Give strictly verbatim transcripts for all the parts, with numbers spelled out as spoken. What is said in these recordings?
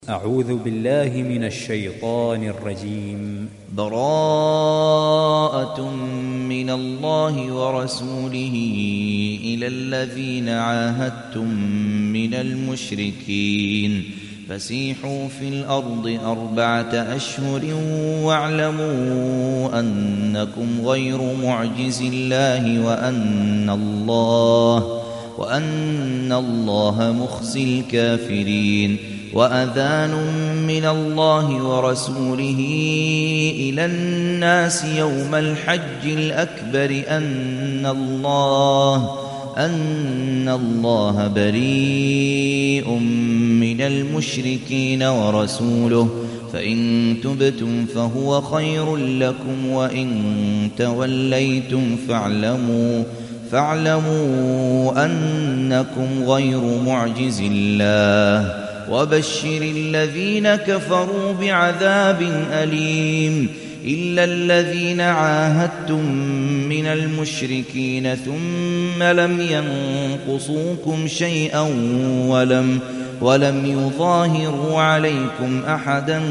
أعوذ بالله من الشيطان الرجيم. براءة من الله ورسوله إلى الذين عاهدتم من المشركين فسيحوا في الأرض أربعة أشهر واعلموا أنكم غير معجز الله وأن الله وأن الله مخزي الكافرين. وأذان من الله ورسوله إلى الناس يوم الحج الأكبر أن الله أن الله بريء من المشركين ورسوله فإن تبتم فهو خير لكم وإن توليتم فاعلموا فاعلموا أنكم غير معجز الله وبشر الذين كفروا بعذاب أليم. إلا الذين عاهدتم من المشركين ثم لم ينقصوكم شيئا ولم ولم يظاهروا عليكم أحدا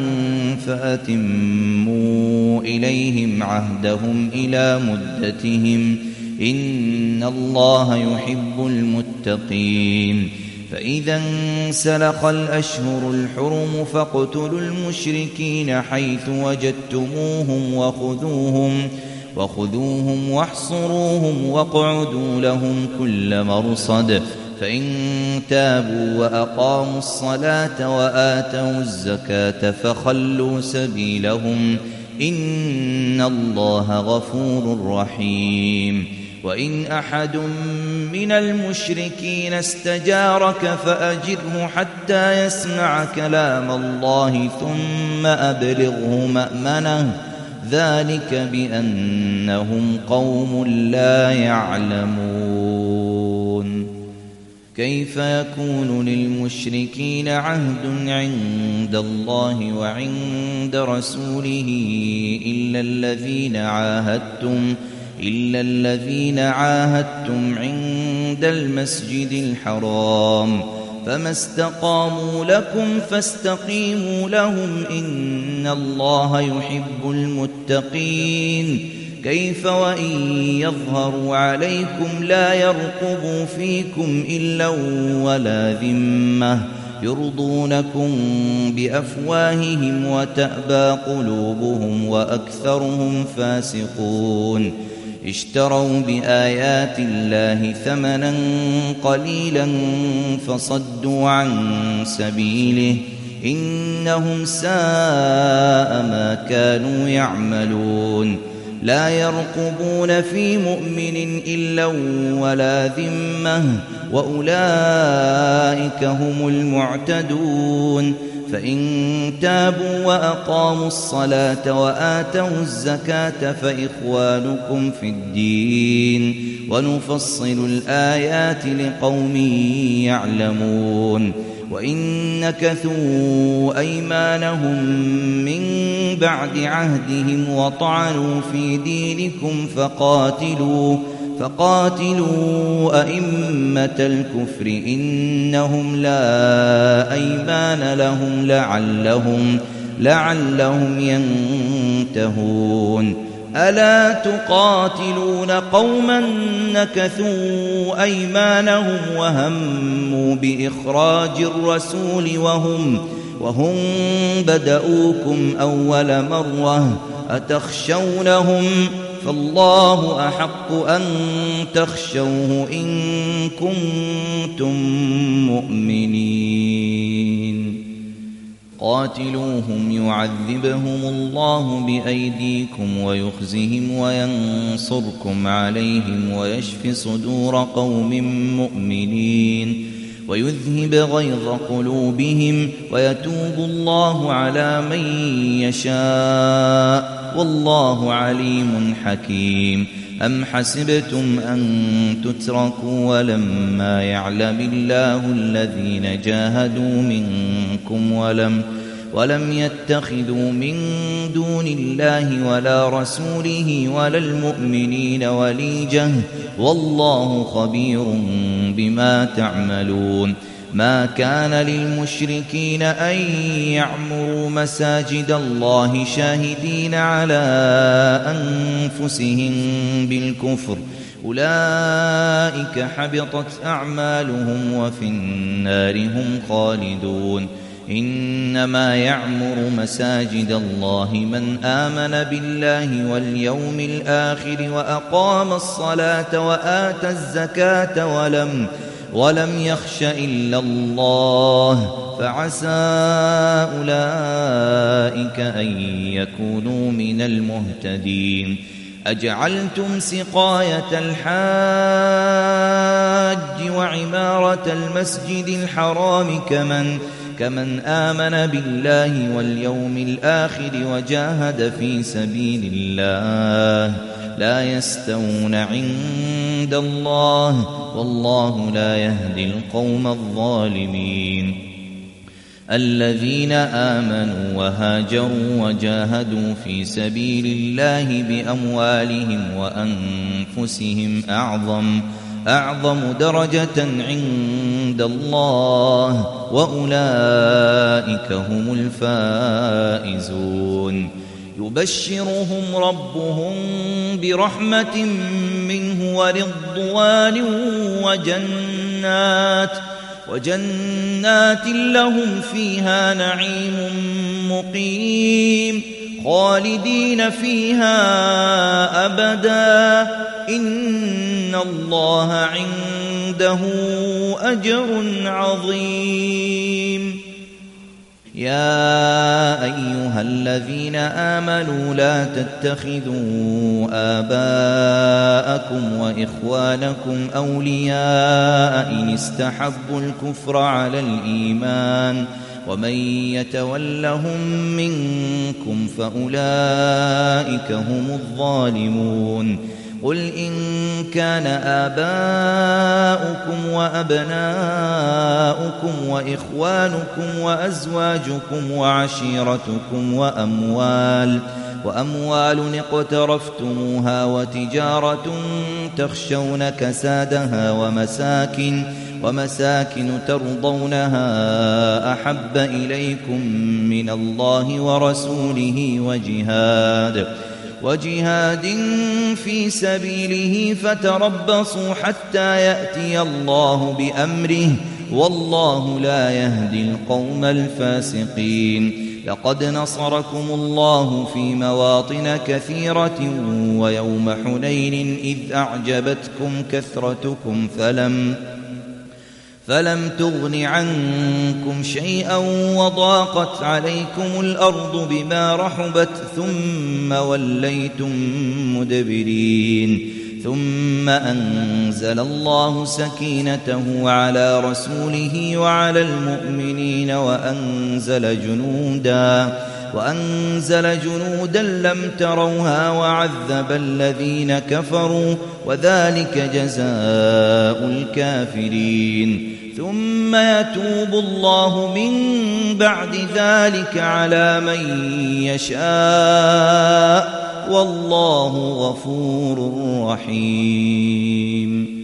فأتموا إليهم عهدهم إلى مدتهم إن الله يحب المتقين. فإذا انسلخ الأشهر الحرم فاقتلوا المشركين حيث وجدتموهم وخذوهم وخذوهم واحصروهم واقعدوا لهم كل مرصد. فإن تابوا وأقاموا الصلاة وآتوا الزكاة فخلوا سبيلهم إن الله غفور رحيم. وإن أحد من المشركين استجارك فأجره حتى يسمع كلام الله ثم أبلغه مأمنه ذلك بأنهم قوم لا يعلمون. كيف يكون للمشركين عهد عند الله وعند رسوله إلا الذين عاهدتم إلا الذين عاهدتم عند المسجد الحرام فما استقاموا لكم فاستقيموا لهم إن الله يحب المتقين. كيف وإن يظهروا عليكم لا يرقبوا فيكم إلا ولا ذمة يرضونكم بأفواههم وتأبى قلوبهم وأكثرهم فاسقون. اشتروا بآيات الله ثمنا قليلا فصدوا عن سبيله إنهم ساء ما كانوا يعملون. لا يرقبون في مؤمن إلا ولا ذمة وأولئك هم المعتدون. فإن تابوا وأقاموا الصلاة وآتوا الزكاة فإخوانكم في الدين ونفصل الآيات لقوم يعلمون. وإن نكثوا أيمانهم من بعد عهدهم وطعنوا في دينكم فقاتلوا فقاتلوا أئمة الكفر إنهم لا أيمان لهم لعلهم لعلهم ينتهون. ألا تقاتلون قوما نكثوا أيمانهم وهموا بإخراج الرسول وهم وهم بدؤوكم أول مرة أتخشونهم فالله أحق أن تخشوه إن كنتم مؤمنين. قاتلوهم يعذبهم الله بأيديكم ويخزهم وينصركم عليهم ويشف صدور قوم مؤمنين ويذهب غيظ قلوبهم ويتوب الله على من يشاء والله عليم حكيم. أم حسبتم أن تتركوا ولما يعلم الله الذين جاهدوا منكم ولم ولم يتخذوا من دون الله ولا رسوله ولا المؤمنين وليجة والله خبير بما تعملون. ما كان للمشركين أن يعمروا مساجد الله شاهدين على أنفسهم بالكفر أولئك حبطت أعمالهم وفي النار هم خالدون إنما يعمر مساجد الله من آمن بالله واليوم الآخر وأقام الصلاة وآتى الزكاة ولم ولم يخش إلا الله فعسى أولئك أن يكونوا من المهتدين أجعلتم سقاية الحاج وعمارة المسجد الحرام كمن كمن آمن بالله واليوم الآخر وجاهد في سبيل الله لا يستوون عند الله والله لا يهدي القوم الظالمين الذين آمنوا وهاجروا وجاهدوا في سبيل الله بأموالهم وأنفسهم أعظم أعظم درجة عند الله وأولئك هم الفائزون يبشرهم ربهم برحمة منه ورضوان وجنات وجنات لهم فيها نعيم مقيم خالدين فيها أبدا إن الله عنده أجر عظيم يا أيها الذين آمنوا لا تتخذوا آباءكم وإخوانكم أولياء إن استحبوا الكفر على الإيمان ومن يتولهم منكم فأولئك هم الظالمون قل إن كان آباؤكم وأبناؤكم وإخوانكم وأزواجكم وعشيرتكم وأموال وأموال اقترفتموها وتجارة تخشون كسادها ومساكن ومساكن ترضونها أحب إليكم من الله ورسوله وجهاد وجهاد في سبيله فتربصوا حتى يأتي الله بأمره والله لا يهدي القوم الفاسقين لقد نصركم الله في مواطن كثيرة ويوم حنين إذ أعجبتكم كثرتكم فلم فلم تغن عنكم شيئا وضاقت عليكم الأرض بما رحبت ثم وليتم مدبرين ثم أنزل الله سكينته على رسوله وعلى المؤمنين وأنزل جنودا وأنزل جنودا لم تروها وعذب الذين كفروا وذلك جزاء الكافرين ثم يتوب الله من بعد ذلك على من يشاء والله غفور رحيم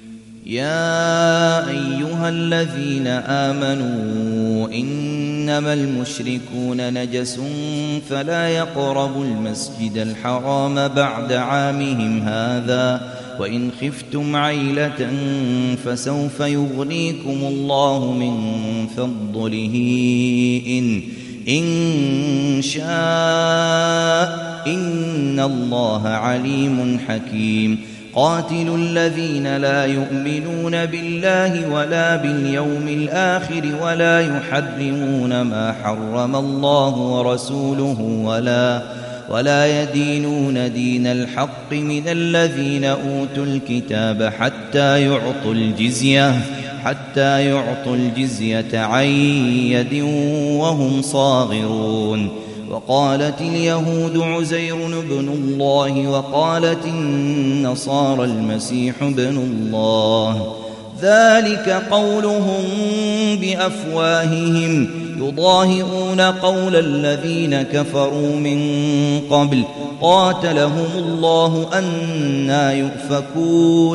يا أيها الذين آمنوا إنما المشركون نجس فلا يقربوا المسجد الحرام بعد عامهم هذا وإن خفتم عيلة فسوف يغنيكم الله من فضله إن إن شاء إن الله عليم حكيم قاتلوا الذين لا يؤمنون بالله ولا باليوم الآخر ولا يحرمون ما حرم الله ورسوله ولا ولا يدينون دين الحق من الذين أوتوا الكتاب حتى يعطوا الجزية حتى يعطوا الجزية عن يد وهم صاغرون وقالت اليهود عزير بن الله وقالت النصارى المسيح بن الله ذلك قولهم بأفواههم يضاهئون قول الذين كفروا من قبل قاتلهم الله أنى يؤفكون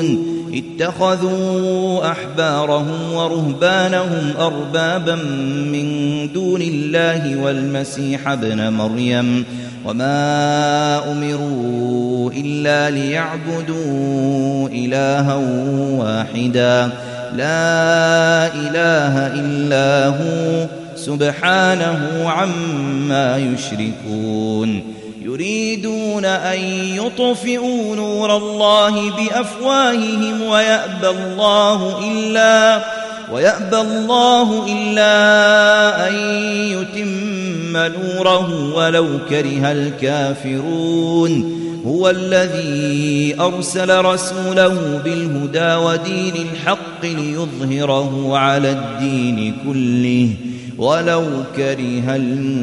اتخذوا أحبارهم ورهبانهم أربابا من دون الله والمسيح ابن مريم وما أمروا إلا ليعبدوا إلها واحدا لا إله إلا هو سبحانه عما يشركون يريدون أن يطفئوا نور الله بأفواههم ويأبى الله إلا ويأبى الله إلا أن يتم نوره ولو كره الكافرون هو الذي أرسل رسوله بالهدى ودين الحق ليظهره على الدين كله ولو كره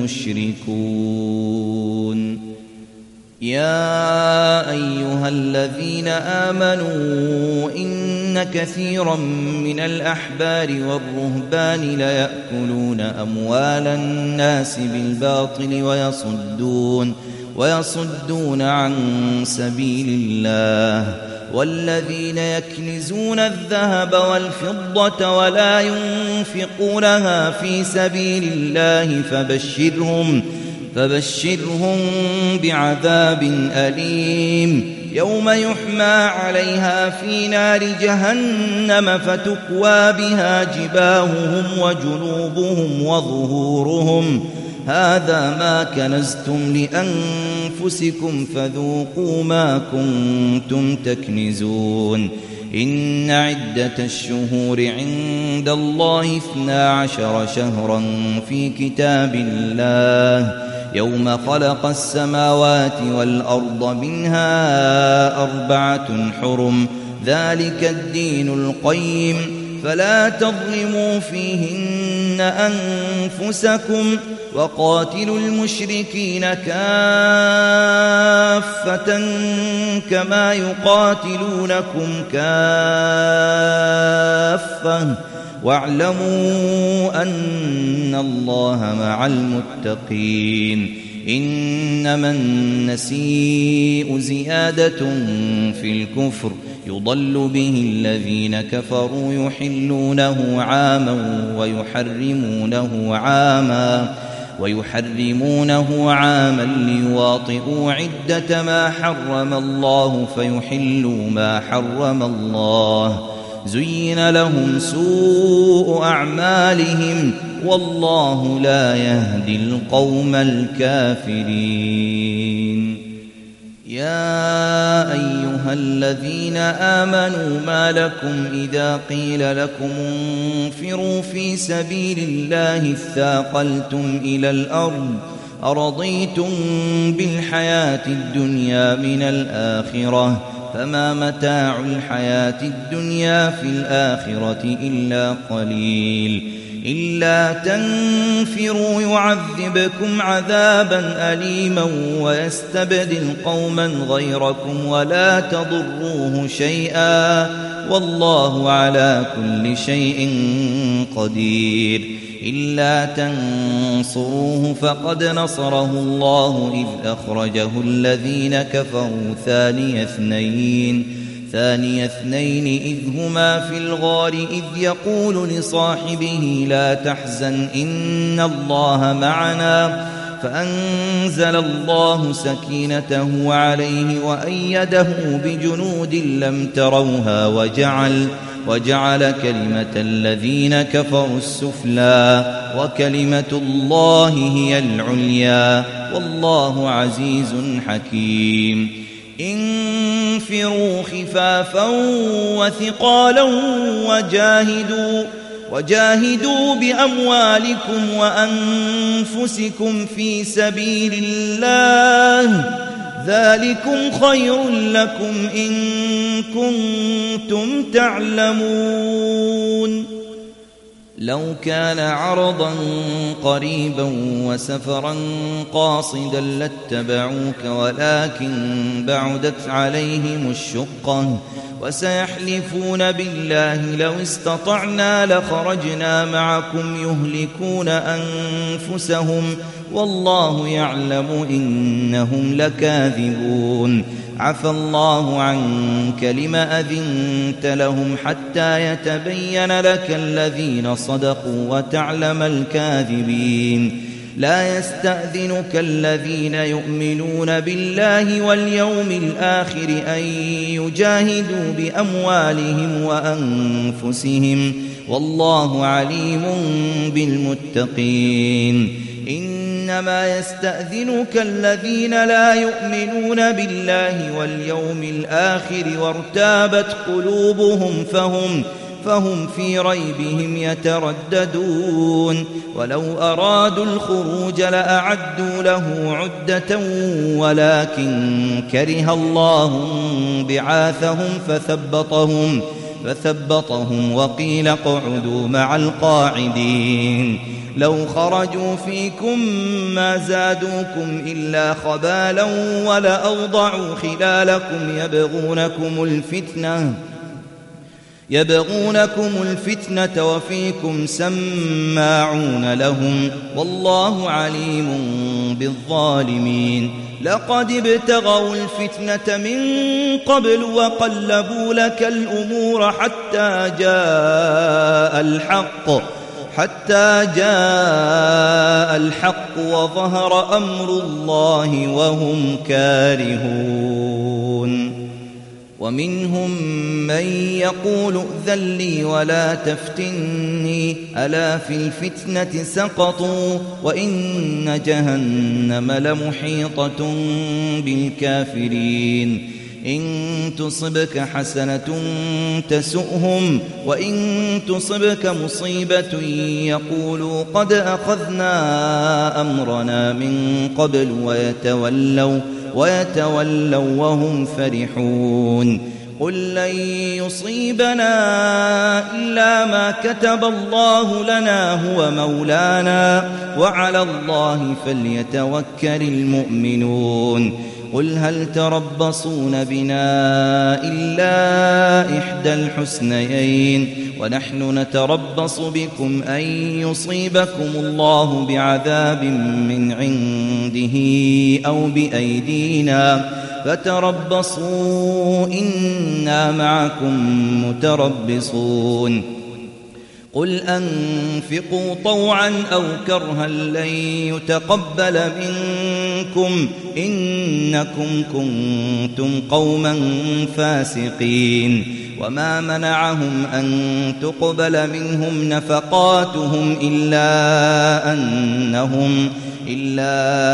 المشركون يا أيها الذين آمنوا إن كثيرا من الأحبار والرهبان ليأكلون أموال الناس بالباطل ويصدون ويصدون عن سبيل الله والذين يكنزون الذهب والفضة ولا ينفقونها في سبيل الله فبشرهم فبشرهم بعذاب أليم يوم يحمى عليها في نار جهنم فتكوى بها جباههم وجنوبهم وظهورهم هذا ما كنزتم لأنفسكم فذوقوا ما كنتم تكنزون إن عدة الشهور عند الله اثنا عشر شهرا في كتاب الله يوم خلق السماوات والأرض منها أربعة حرم ذلك الدين القيم فلا تظلموا فيهن أنفسكم وقاتلوا المشركين كافة كما يقاتلونكم كافة واعلموا أن الله مع المتقين إنما النسيء زيادة في الكفر يضل به الذين كفروا يحلونه عاما ويحرمونه عاما ويحرمونه عاما ليواطئوا عدة ما حرم الله فيحلوا ما حرم الله زين لهم سوء أعمالهم والله لا يهدي القوم الكافرين يا أيها الذين آمنوا ما لكم إذا قيل لكم انفروا في سبيل الله اثاقلتم إلى الأرض أرضيتم بالحياة الدنيا من الآخرة فما متاع الحياة الدنيا في الآخرة إلا قليل إلا تنفروا يعذبكم عذابا أليما ويستبدل قوما غيركم ولا تضروه شيئا والله على كل شيء قدير إلا تنصروه فقد نصره الله إذ أخرجه الذين كفروا ثاني اثنين ثاني اثنين إذ هما في الغار إذ يقول لصاحبه لا تحزن إن الله معنا فأنزل الله سكينته عليه وأيده بجنود لم تروها وجعل وجعل كلمة الذين كفروا السفلى وكلمة الله هي العليا والله عزيز حكيم انفروا خفافا وثقالا وجاهدوا وجاهدوا بأموالكم وأنفسكم في سبيل الله ذلكم خير لكم إن كنتم تعلمون لو كان عرضا قريبا وسفرا قاصدا لاتبعوك ولكن بعدت عليهم الشقة وسيحلفون بالله لو استطعنا لخرجنا معكم يهلكون أنفسهم والله يعلم إنهم لكاذبون عفى الله عنك لم أذنت لهم حتى يتبين لك الذين صدقوا وتعلم الكاذبين لا يستأذنك الذين يؤمنون بالله واليوم الآخر أن يجاهدوا بأموالهم وأنفسهم والله عليم بالمتقين إنما يستأذنك الذين لا يؤمنون بالله واليوم الآخر وارتابت قلوبهم فهم فهم في ريبهم يترددون ولو أرادوا الخروج لأعدوا له عدة ولكن كره الله بعاثهم فثبطهم فثبطهم وقيل اقعدوا مع القاعدين لو خرجوا فيكم ما زادوكم إلا خبالا ولأوضعوا خلالكم يبغونكم الفتنة يبغونكم الفتنة وفيكم سماعون لهم والله عليم بالظالمين لقد ابتغوا الفتنة من قبل وقلبوا لك الأمور حتى جاء الحق حتى جاء الحق وظهر أمر الله وهم كارهون ومنهم من يقول ائذن لي ولا تفتني ألا في الفتنة سقطوا وإن جهنم لمحيطة بالكافرين إن تصبك حسنة تسؤهم وإن تصبك مصيبة يقولوا قد أخذنا أمرنا من قبل ويتولوا ويتولوا وهم فرحون قل لن يصيبنا إلا ما كتب الله لنا هو مولانا وعلى الله فليتوكل المؤمنون قل هل تربصون بنا إلا إحدى الحسنيين ونحن نتربص بكم أن يصيبكم الله بعذاب من عنده أو بأيدينا فتربصوا إنا معكم متربصون قل أنفقوا طوعا أو كرها لن يتقبل منكم إنكم كنتم قوما فاسقين وما منعهم أن تقبل منهم نفقاتهم إلا أنهم إلا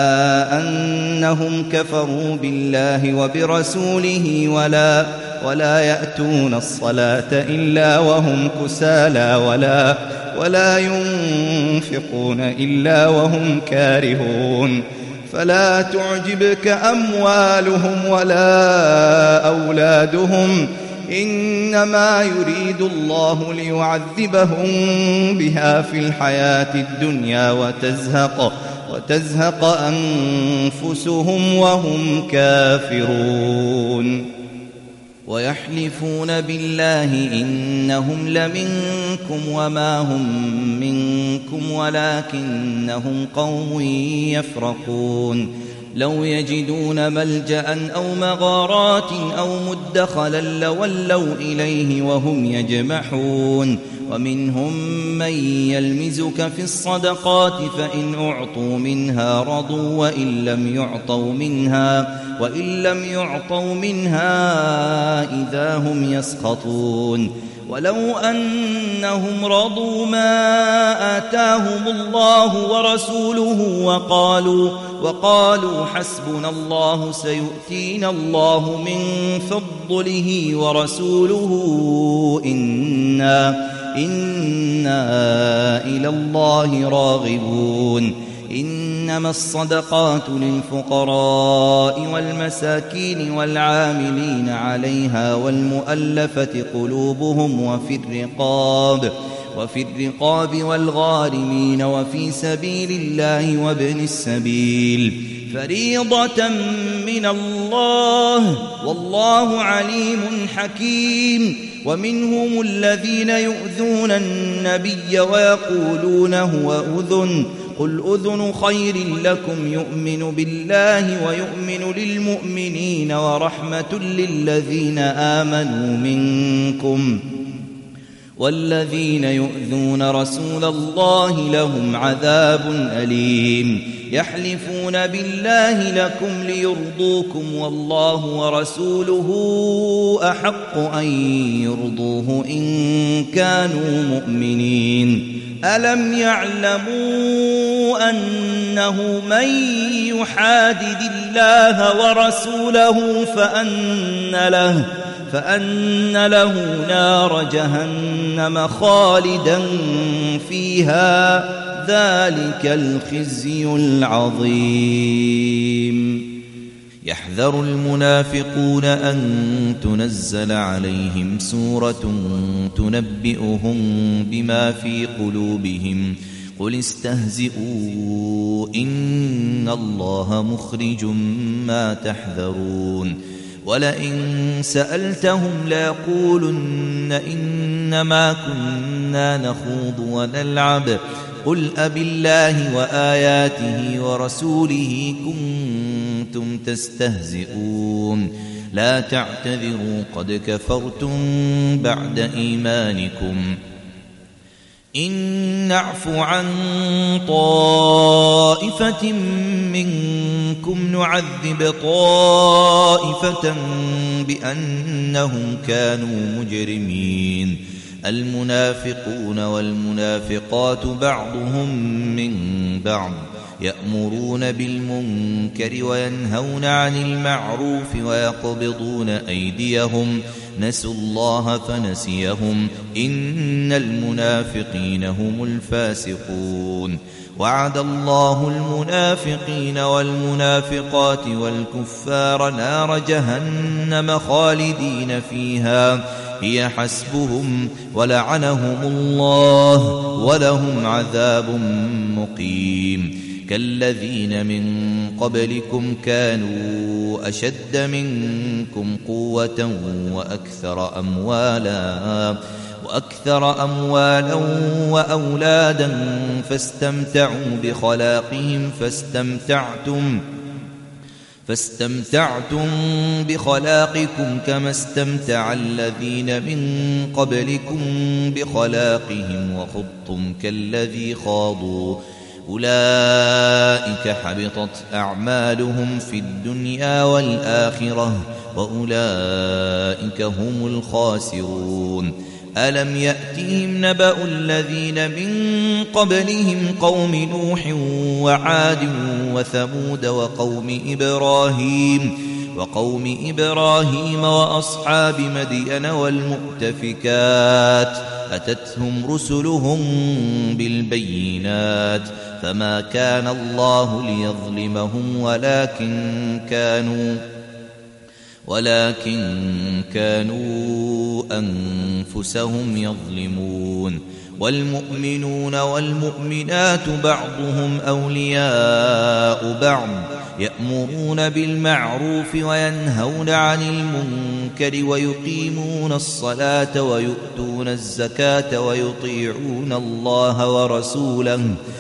أنهم كفروا بالله وبرسوله ولا ولا يأتون الصلاة إلا وهم كسالى ولا ولا ينفقون إلا وهم كارهون فلا تعجبك أموالهم ولا أولادهم إنما يريد الله ليعذبهم بها في الحياة الدنيا وتزهق وتزهق أنفسهم وهم كافرون ويحلفون بالله إنهم لمنكم وما هم منكم ولكنهم قوم يفرقون لو يجدون ملجأ أو مغارات أو مدخلا لولوا إليه وهم يجمحون ومنهم من يلمزك في الصدقات فإن أعطوا منها رضوا وإن لم يعطوا منها وإن لم يعطوا منها إذا هم يسخطون ولو أنهم رضوا ما آتاهم الله ورسوله وقالوا وقالوا حسبنا الله سيؤتينا الله من فضله ورسوله إنا إنا إلى الله راغبون إنما الصدقات للفقراء والمساكين والعاملين عليها والمؤلفة قلوبهم وفي الرقاب وفي الرقاب والغارمين وفي سبيل الله وابن السبيل فريضة من الله والله عليم حكيم. ومنهم الذين يؤذون النبي ويقولون هو أذن قل أذن خير لكم يؤمن بالله ويؤمن للمؤمنين ورحمة للذين آمنوا منكم والذين يؤذون رسول الله لهم عذاب أليم. يحلفون بالله لكم ليرضوكم والله ورسوله أحق أن يرضوه إن كانوا مؤمنين. ألم يعلموا أنه من يحادد الله ورسوله فأن له فأن له نار جهنم خالدا فيها ذلك الخزي العظيم. يحذر المنافقون أن تنزل عليهم سورة تنبئهم بما في قلوبهم قل استهزئوا إن الله مخرج ما تحذرون. ولئن سألتهم ليقولن إنما كنا نخوض ونلعب قل أبالله وآياته ورسوله كنتم تستهزئون لا تعتذروا قد كفرتم بعد إيمانكم إن نعف عن طائفة منكم نعذب طائفة بأنهم كانوا مجرمين. المنافقون والمنافقات بعضهم من بعض يأمرون بالمنكر وينهون عن المعروف ويقبضون أيديهم نسوا الله فنسيهم إن المنافقين هم الفاسقون. وعد الله المنافقين والمنافقات والكفار نار جهنم خالدين فيها هي حسبهم ولعنهم الله ولهم عذاب مقيم. كالذين من قبلكم كانوا أشد منكم قوة وأكثر أموالا وأكثر أموالا وأولادا فاستمتعوا بخلاقهم فاستمتعتم فاستمتعتم بخلاقكم كما استمتع الذين من قبلكم بخلاقهم وخضتم كالذي خاضوا أولئك حبطت أعمالهم في الدنيا والآخرة وأولئك هم الخاسرون. ألم يأتهم نبأ الذين من قبلهم قوم نوح وعاد وثمود وقوم إبراهيم وقوم إبراهيم وأصحاب مدين والمؤتفكات أتتهم رسلهم بالبينات فما كان الله ليظلمهم ولكن كانوا ولكن كانوا أنفسهم يظلمون. والمؤمنون والمؤمنات بعضهم أولياء بعض يأمرون بالمعروف وينهون عن المنكر ويقيمون الصلاة ويؤتون الزكاة ويطيعون الله ورسوله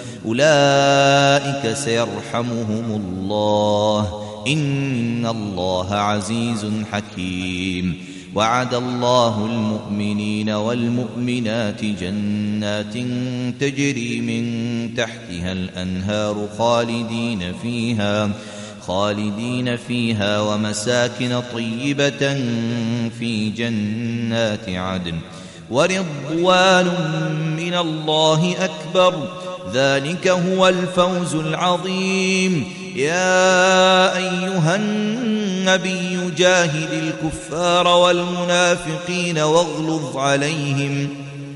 أولئك سيرحمهم الله إن الله عزيز حكيم. وعد الله المؤمنين والمؤمنات جنات تجري من تحتها الأنهار خالدين فيها خالدين فيها ومساكن طيبة في جنات عدن ورضوان من الله أكبر ذلك هو الفوز العظيم. يا أيها النبي جاهد الكفار والمنافقين واغلظ عليهم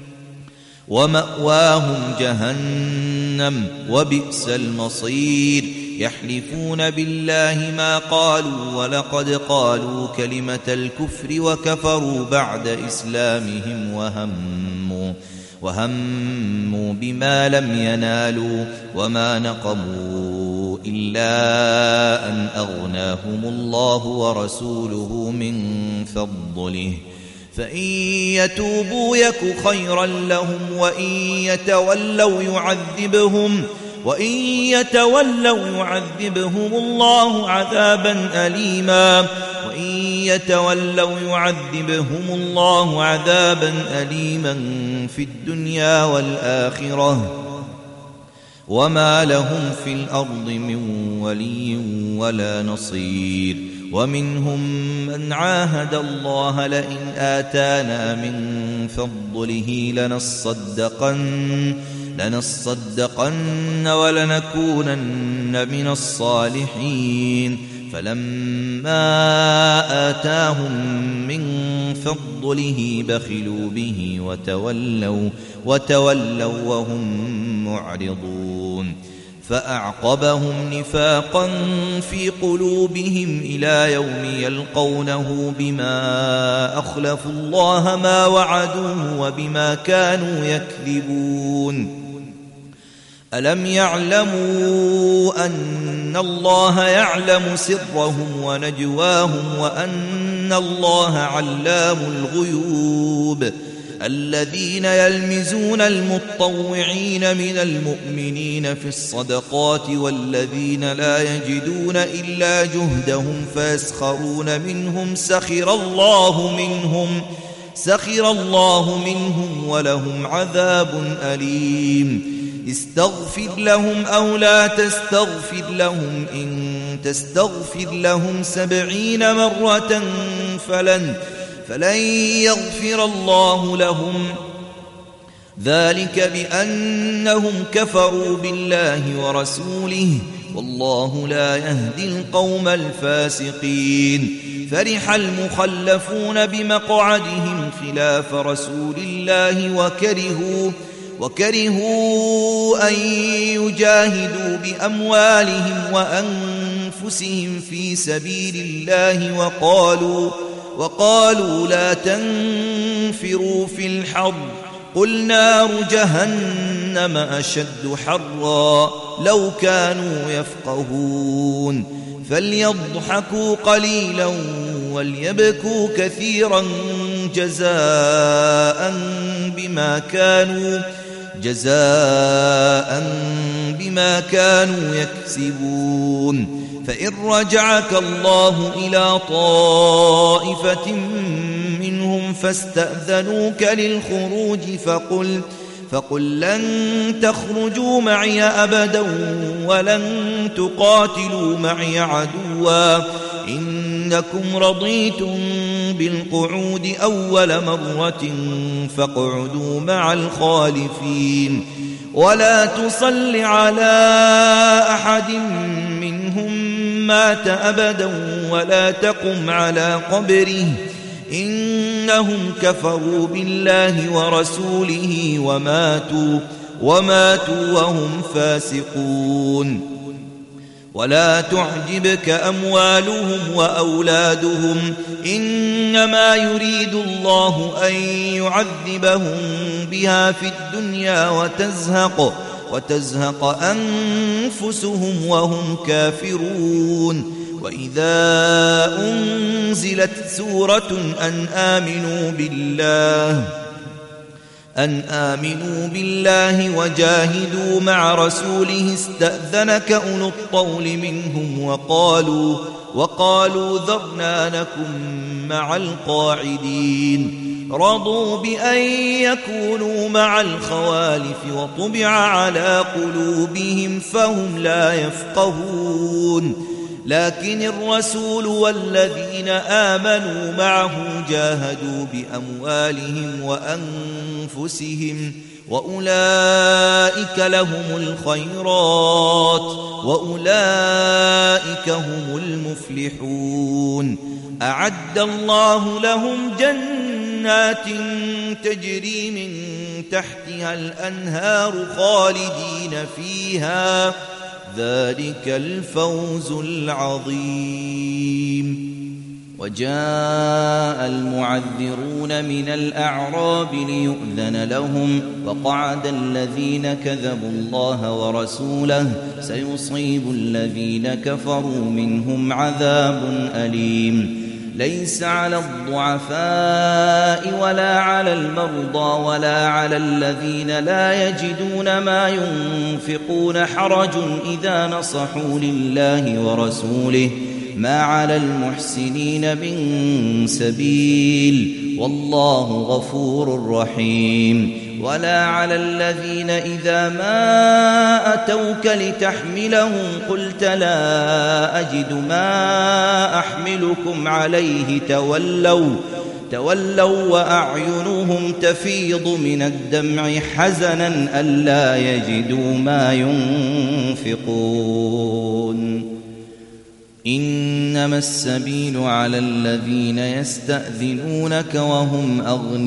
ومأواهم جهنم وبئس المصير. يحلفون بالله ما قالوا ولقد قالوا كلمة الكفر وكفروا بعد إسلامهم وهموا وهموا بما لم ينالوا وما نقموا إلا أن أغناهم الله ورسوله من فضله فإن يتوبوا يك خيرا لهم وإن يتولوا يعذبهم وإن يتولوا يعذبهم الله عذابا أليما وإن يتولوا يعذبهم الله عذابا أليما في الدنيا والآخرة وما لهم في الأرض من ولي ولا نصير ومنهم من عاهد الله لئن آتانا من فضله لنصدقن لنصدقن ولنكونن من الصالحين فلما آتاهم من فضله بخلوا به وتولوا وتولوا وهم معرضون فأعقبهم نفاقا في قلوبهم إلى يوم يلقونه بما أخلفوا الله ما وعدوه وبما كانوا يكذبون ألم يعلموا أن الله يعلم سرهم ونجواهم وأن الله علام الغيوب الذين يلمزون المطوعين من المؤمنين في الصدقات والذين لا يجدون إلا جهدهم فيسخرون منهم سخر الله منهم سخر الله منهم ولهم عذاب أليم استغفر لهم أو لا تستغفر لهم إن تستغفر لهم سبعين مرة فلن فلن يغفر الله لهم ذلك بأنهم كفروا بالله ورسوله والله لا يهدي القوم الفاسقين فرح المخلفون بمقعدهم خلاف رسول الله وكرهوا وكرهوا أن يجاهدوا بأموالهم وأنفسهم في سبيل الله وقالوا وقالوا لا تنفروا في الحر قل نار جهنم أشد حرا لو كانوا يفقهون فليضحكوا قليلا وليبكوا كثيرا جزاء بما كانوا جزاء بما كانوا يكسبون فإن رجعك الله إلى طائفة منهم فاستأذنوك للخروج فقل فقل لن تخرجوا معي أبدا ولن تقاتلوا معي عدوا إنكم رضيتم بالقعود أول مرة فاقعدوا مع الخالفين ولا تصل على أحد منهم مات أبدا ولا تقم على قبره إنهم كفروا بالله ورسوله وماتوا وماتوا وهم فاسقون ولا تعجبك أموالهم وأولادهم إنما يريد الله أن يعذبهم بها في الدنيا وتزهق وتزهق أنفسهم وهم كافرون وإذا أنزلت سورة أن آمنوا بالله أن آمنوا بالله وجاهدوا مع رسوله استأذنك أولو الطول منهم وقالوا وقالوا ذرنا نكن مع القاعدين رضوا بأن يكونوا مع الخوالف وطبع على قلوبهم فهم لا يفقهون لكن الرسول والذين آمنوا معه جاهدوا بأموالهم وأنفسهم وأولئك لهم الخيرات وأولئك هم المفلحون أعد الله لهم جنات تجري من تحتها الأنهار خالدين فيها ذلك الفوز العظيم وجاء المعذرون من الأعراب ليؤذن لهم وقعد الذين كذبوا الله ورسوله سيصيب الذين كفروا منهم عذاب أليم ليس على الضعفاء ولا على المرضى ولا على الذين لا يجدون ما ينفقون حرج إذا نصحوا لله ورسوله ما على المحسنين من سبيل والله غفور رحيم ولا على الذين إذا ما أتوك لتحملهم قلت لا أجد ما أحملكم عليه تولوا تولوا وأعينهم تفيض من الدمع حزنا ألا يجدوا ما ينفقون إنما السبيل على الذين يستأذنونك وهم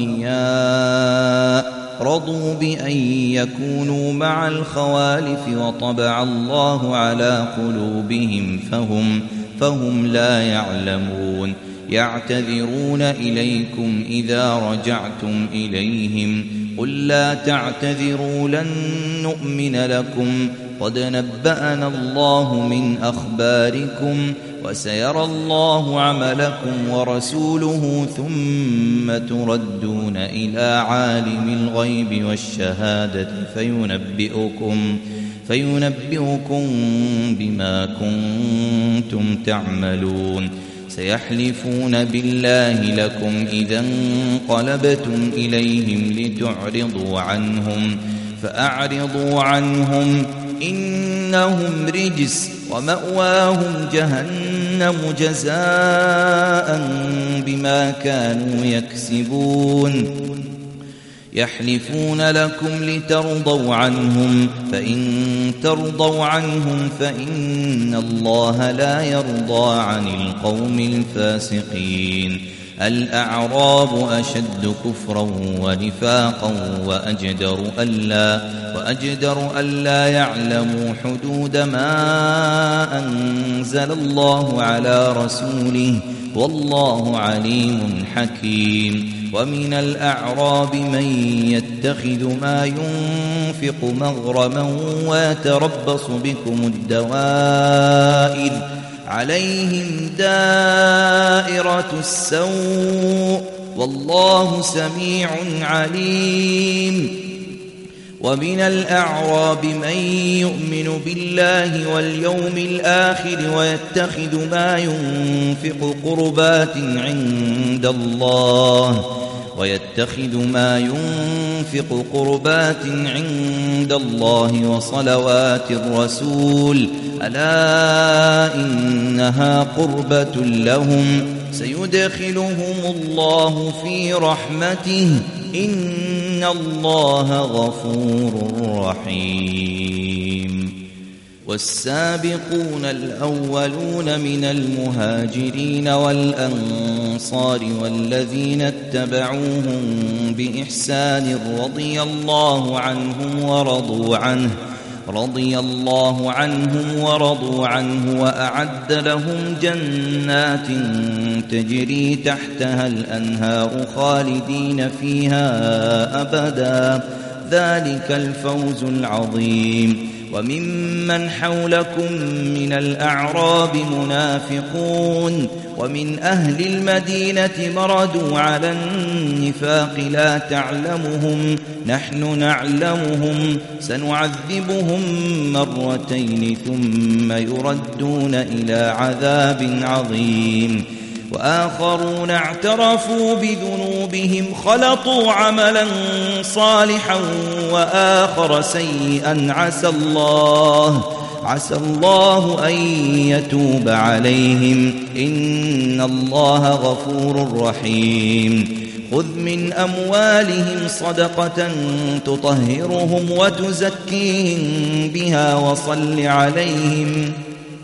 أغنياء رضوا بأن يكونوا مع الخوالف وطبع الله على قلوبهم فهم, فهم لا يعلمون يعتذرون إليكم إذا رجعتم إليهم قل لا تعتذروا لن نؤمن لكم قد نبأنا الله من أخباركم وسيرى الله عملكم ورسوله ثم تردون إلى عالم الغيب والشهادة فينبئكم, فينبئكم بما كنتم تعملون سيحلفون بالله لكم إذا انقلبتم إليهم لتعرضوا عنهم فأعرضوا عنهم إنهم رجس ومأواهم جهنم جزاء بما كانوا يكسبون يحلفون لكم لترضوا عنهم فإن ترضوا عنهم فإن الله لا يرضى عن القوم الفاسقين الأعراب أشد كفرا ونفاقا وأجدر ألا, وأجدر ألا يعلموا حدود ما أنزل الله على رسوله والله عليم حكيم ومن الأعراب من يتخذ ما ينفق مغرما ويتربص بكم الدوائر عليهم دائرة السوء والله سميع عليم ومن الأعراب من يؤمن بالله واليوم الآخر ويتخذ ما ينفق قربات عند الله ويتخذ ما ينفق قربات عند الله وصلوات الرسول ألا إنها قربة لهم سيدخلهم الله في رحمته إن الله غفور رحيم والسابقون الأولون من المهاجرين والأنصار والذين اتبعوهم بإحسان رضي الله عنهم ورضوا عنه رضي الله عنهم ورضوا عنه وأعد لهم جنات تجري تحتها الأنهار خالدين فيها أبدا ذلك الفوز العظيم وممن حولكم من الأعراب منافقون ومن أهل المدينة مردوا على النفاق لا تعلمهم نحن نعلمهم سنعذبهم مرتين ثم يردون إلى عذاب عظيم وآخرون اعترفوا بذنوبهم خلطوا عملا صالحا وآخر سيئا عسى الله عسى الله أن يتوب عليهم إن الله غفور رحيم خذ من أموالهم صدقة تطهرهم وتزكيهم بها وصل عليهم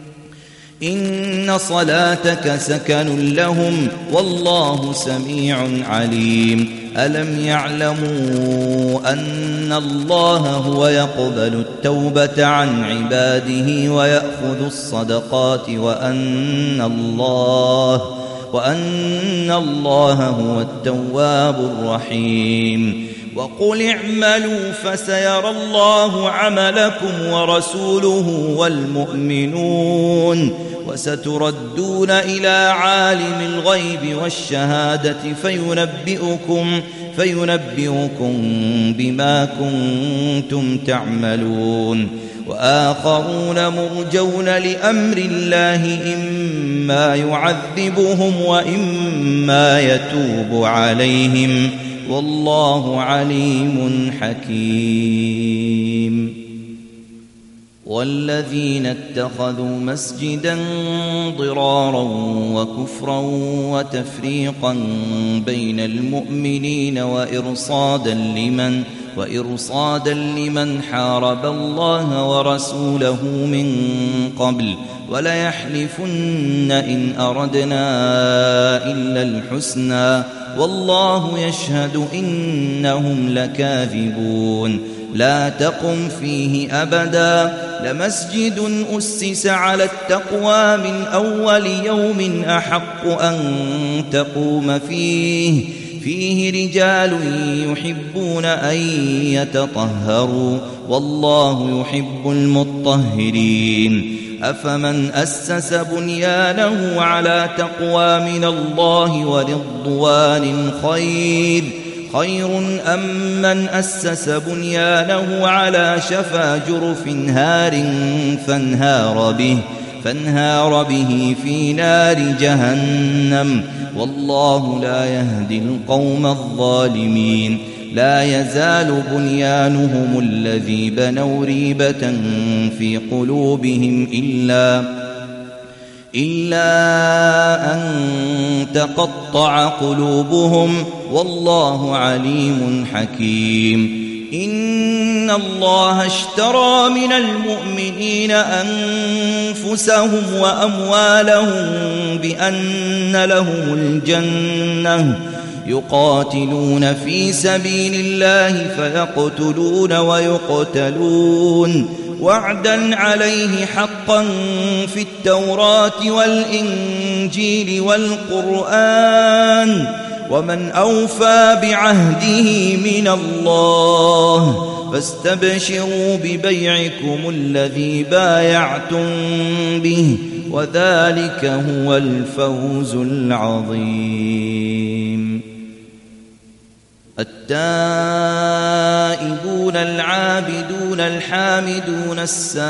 إن صلاتك سكن لهم والله سميع عليم ألم يعلموا أن الله هو يقبل التوبة عن عباده ويأخذ الصدقات وأن الله وأن الله هو التواب الرحيم وقل اعملوا فسيرى الله عملكم ورسوله والمؤمنون وستردون إلى عالم الغيب والشهادة فينبئكم, فينبئكم بما كنتم تعملون وآخرون مرجون لأمر الله إما يعذبهم وإما يتوب عليهم والله عليم حكيم والذين اتخذوا مسجدا ضرارا وكفرا وتفريقا بين المؤمنين وإرصادا لمن وإرصادا لمن حارب الله ورسوله من قبل وليحلفن إن أردنا إلا الحسنى والله يشهد إنهم لكاذبون لا تقم فيه أبدا لمسجد أسس على التقوى من أول يوم أحق أن تقوم فيه فيه رجال يحبون أن يتطهروا والله يحب المطهرين أفمن أسس بنيانه على تقوى من الله ورضوان خير خير أم من أسس بنيانه على شفا جرف هار فانهار به فانهار به في نار جهنم والله لا يهدي القوم الظالمين لا يزال بنيانهم الذي بنوا ريبة في قلوبهم إلا إلا أن تقطع قلوبهم والله عليم حكيم إن الله اشترى من المؤمنين أنفسهم وأموالهم بأن لهم الجنة يقاتلون في سبيل الله فيقتلون ويقتلون وعدا عليه حقا في التوراة والإنجيل والقرآن ومن أوفى بعهده من الله فاستبشروا ببيعكم الذي بايعتم به وذلك هو الفوز العظيم التائبون العابدون الحامدون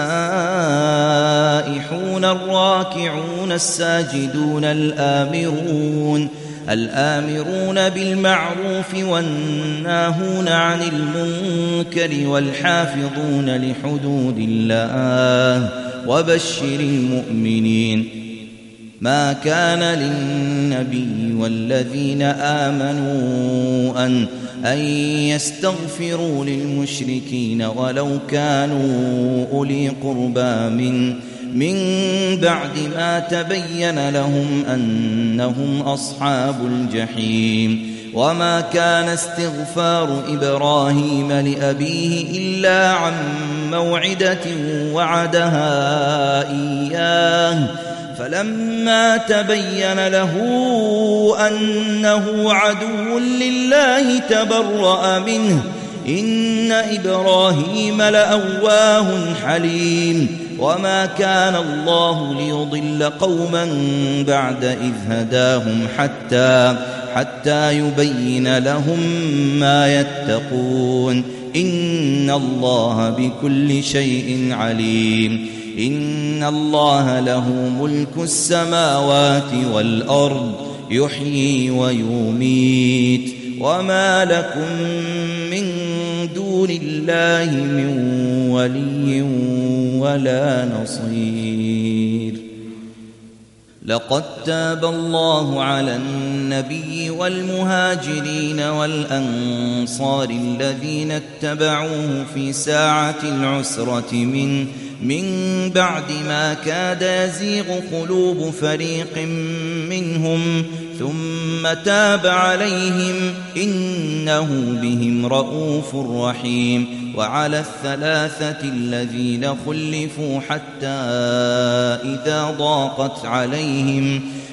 السائحون الراكعون الساجدون الآمرون الآمرون بالمعروف والناهون عن المنكر والحافظون لحدود الله وبشر المؤمنين ما كان للنبي والذين آمنوا أن أن يستغفروا للمشركين ولو كانوا أولي قربى من من بعد ما تبين لهم أنهم أصحاب الجحيم وما كان استغفار إبراهيم لأبيه إلا عن موعدة وعدها إياه فلما تبين له أنه عدو لله تبرأ منه إن إبراهيم لأواه حليم وما كان الله ليضل قوما بعد إذ هداهم حتى حتى يبين لهم ما يتقون إن الله بكل شيء عليم إن الله له ملك السماوات والأرض يحيي ويميت وما لكم من دون الله من ولي ولا نصير لقد تاب الله على النبي والمهاجرين والأنصار الذين اتبعوه في ساعة العسرة من من بعد ما كاد يزيغ قلوب فريق منهم ثم تاب عليهم إنه بهم رؤوف رحيم وعلى الثلاثة الذين خلفوا حتى إذا ضاقت عليهم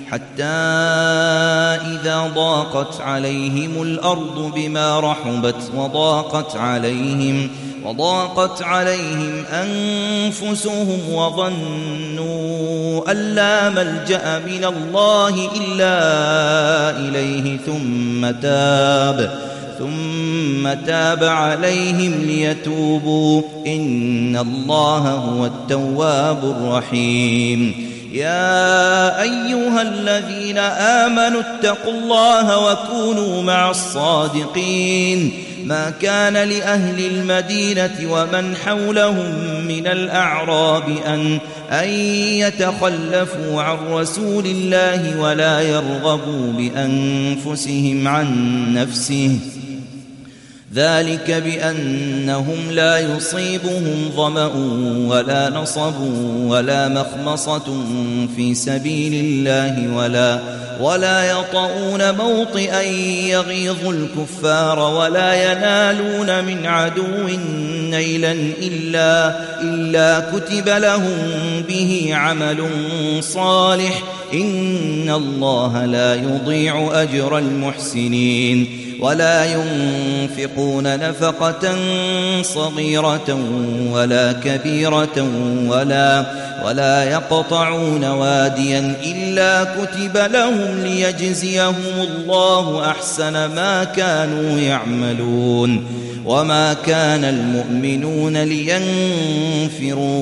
حتى إذا ضاقت عليهم الأرض بما رحبت وضاقت عليهم وضاقت عليهم أنفسهم وظنوا أن لا ملجأ من الله إلا إليه ثم تاب ثم تاب عليهم ليتوبوا إن الله هو التواب الرحيم. يا أيها الذين آمنوا اتقوا الله وكونوا مع الصادقين. ما كان لأهل المدينة ومن حولهم من الأعراب أن أن يتخلفوا عن رسول الله ولا يرغبوا بأنفسهم عن نفسه، ذلك بأنهم لا يصيبهم ظمأ ولا نصب ولا مخمصة في سبيل الله ولا ولا يطؤون موطئا يغيظ الكفار ولا ينالون من عدو نيلا إلا, إلا كتب لهم به عمل صالح إن الله لا يضيع أجر المحسنين. ولا ينفقون نفقة صغيرة ولا كبيرة ولا ولا يقطعون واديا إلا كتب لهم ليجزيهم الله أحسن ما كانوا يعملون. وما كان المؤمنون لينفروا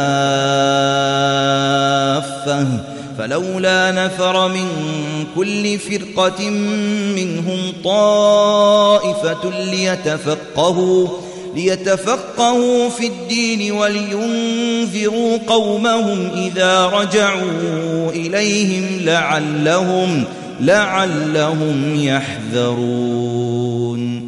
كافة فلولا نفر من كل فرقة منهم طائفة ليتفقهوا ليتفقهوا في الدين ولينذروا قومهم إذا رجعوا إليهم لعلهم لعلهم يحذرون.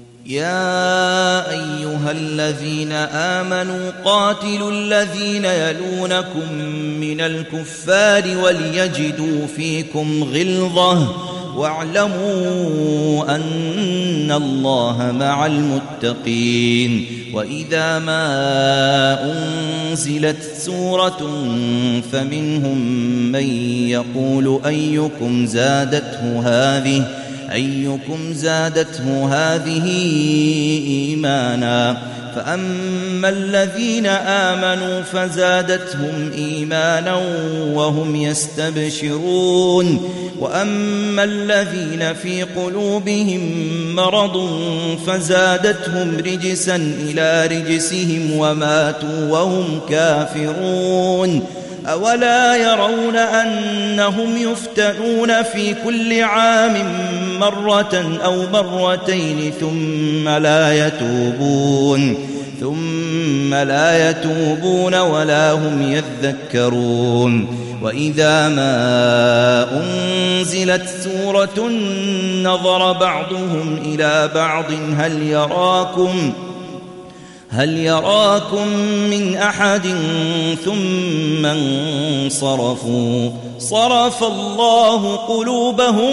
يا أيها الذين آمنوا قاتلوا الذين يلونكم من الكفار وليجدوا فيكم غلظة واعلموا أن الله مع المتقين. وإذا ما أنزلت سورة فمنهم من يقول أيكم زادته هذه أيكم زادته هذه إيمانا فأما الذين آمنوا فزادتهم إيمانا وهم يستبشرون وأما الذين في قلوبهم مرض فزادتهم رجسا إلى رجسهم وماتوا وهم كافرون. أولا يرون أنهم يفتنون في كل عام مرة أو مرتين ثم لا يتوبون ثم لا يتوبون ولا هم يذكرون. وإذا ما أنزلت سورة نظر بعضهم إلى بعض هل يراكم هل يراكم من أحد ثم انصرفوا صرف الله قلوبهم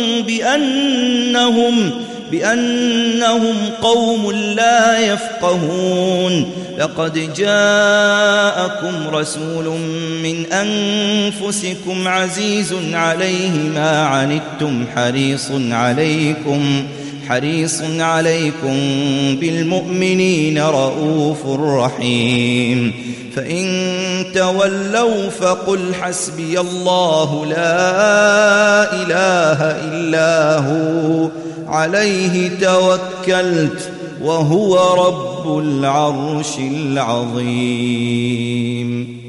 بأنهم بأنهم قوم لا يفقهون. لقد جاءكم رسول من أنفسكم عزيز عليه ما عنتم حريص عليكم حريص عليكم بالمؤمنين رؤوف رحيم. فإن تولوا فقل حسبي الله لا إله إلا هو عليه توكلت وهو رب العرش العظيم.